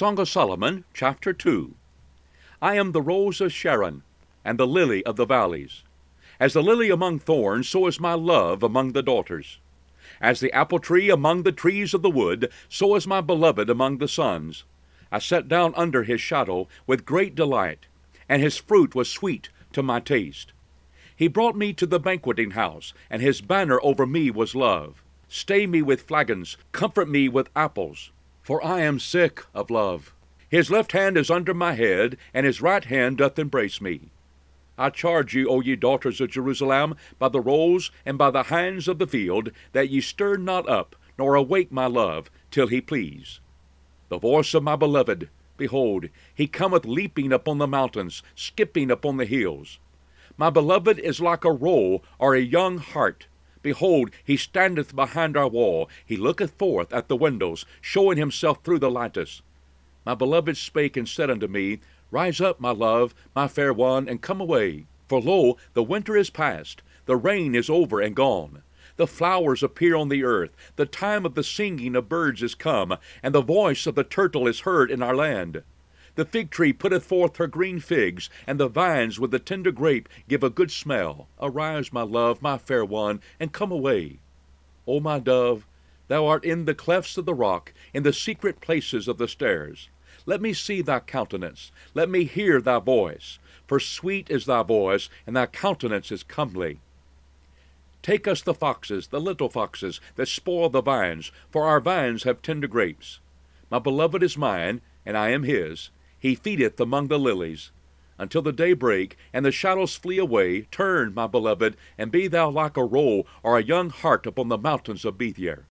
Song of Solomon, chapter 2. I am the rose of Sharon, and the lily of the valleys. As the lily among thorns, so is my love among the daughters. As the apple tree among the trees of the wood, so is my beloved among the sons. I sat down under his shadow with great delight, and his fruit was sweet to my taste. He brought me to the banqueting house, and his banner over me was love. Stay me with flagons, comfort me with apples, for I am sick of love. His left hand is under my head, and his right hand doth embrace me. I charge you, O ye daughters of Jerusalem, by the roes and by the hinds of the field, that ye stir not up, nor awake my love, till he please. The voice of my beloved, behold, he cometh leaping upon the mountains, skipping upon the hills. My beloved is like a roe or a young hart. Behold, he standeth behind our wall, he looketh forth at the windows, showing himself through the lattice. My beloved spake and said unto me, Rise up, my love, my fair one, and come away. For lo, the winter is past, the rain is over and gone. The flowers appear on the earth, the time of the singing of birds is come, and the voice of the turtle is heard in our land. The fig tree putteth forth her green figs, and the vines with the tender grape give a good smell. Arise, my love, my fair one, and come away. O my dove, thou art in the clefts of the rock, in the secret places of the stairs. Let me see thy countenance, let me hear thy voice, for sweet is thy voice, and thy countenance is comely. Take us the foxes, the little foxes, that spoil the vines, for our vines have tender grapes. My beloved is mine, and I am his. He feedeth among the lilies. Until the day break, and the shadows flee away, turn, my beloved, and be thou like a roe or a young hart upon the mountains of Bethier.